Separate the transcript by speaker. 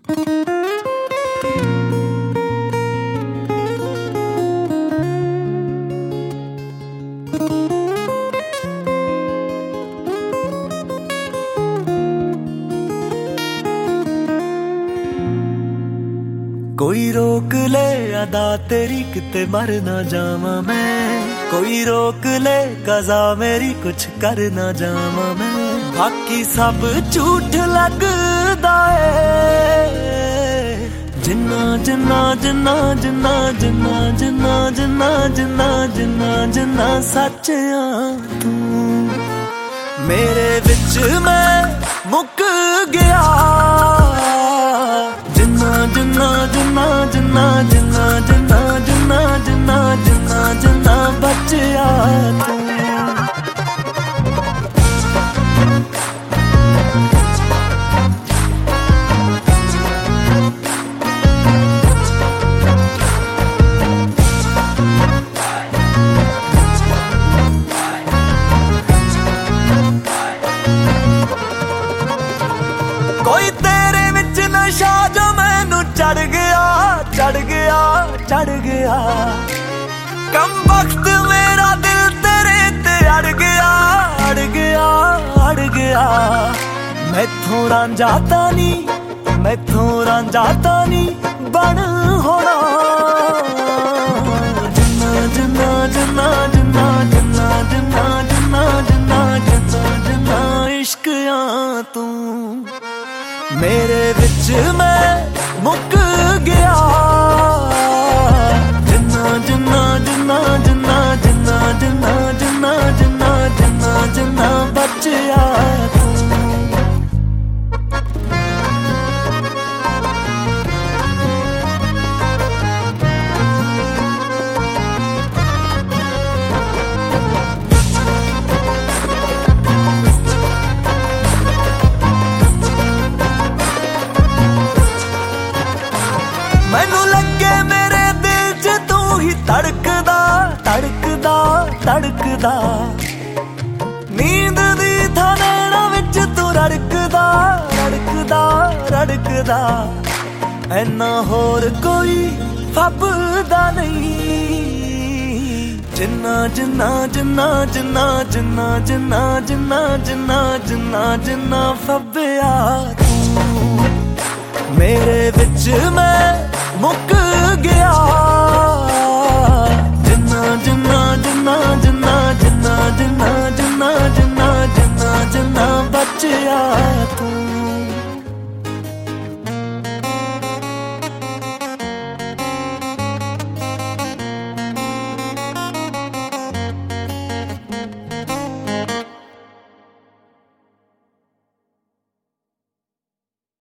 Speaker 1: कोई रोक ले अदा तेरी किते मर ना जावा मैं, कोई रोक ले कज़ा मेरी कुछ कर ना जावा मैं। बाकी सब झूठ लगदा है, जिन्ना जिन्ना जिन्ना जिन्ना जिन्ना जिन्ना जिन्ना जिन्ना जिन्ना जिन्ना सच आ तू मेरे विच मैं मुक गया। जिन्ना जिन्ना जिन्ना जिन्ना जिन्ना जिन्ना जिन्ना जिन्ना जिन्ना जिन्ना बचिया तू। कोई तेरे विच नशा जो मैनू चढ़ गया चढ़ गया चढ़ गया। कम वक्त मेरा दिल तेरे ते अड़ गया अड़ गया अड़ गया। मैथों रांझाता नी मैथों रांझाता नी बन होना। जिन्ना जिन्ना जिन्ना जिन्ना जिन्ना जिन्ना जिन्ना जिन्ना जिन्ना जिन्ना इश्क आ तू मेरे विच मैं मुक गया। जिन्ना जिन्ना जिन्ना जिन्ना जिन्ना जिन्ना जिन्ना जिन्ना जिन्ना जिन्ना बचिया तू। मैनू लगे मेरे दिल च तू ही धड़कदा धड़कदा धड़कदा। नींद दी थनेड़ा विच तू रड़कदा रड़कदा रड़कदा। ऐना होर कोई फबदा नहीं। जिन्ना जिन्ना जिन्ना जिन्ना जिन्ना जिन्ना जिन्ना जिन्ना जिन्ना जिन्ना फबिया तू मेरे विच मैं मुक गया।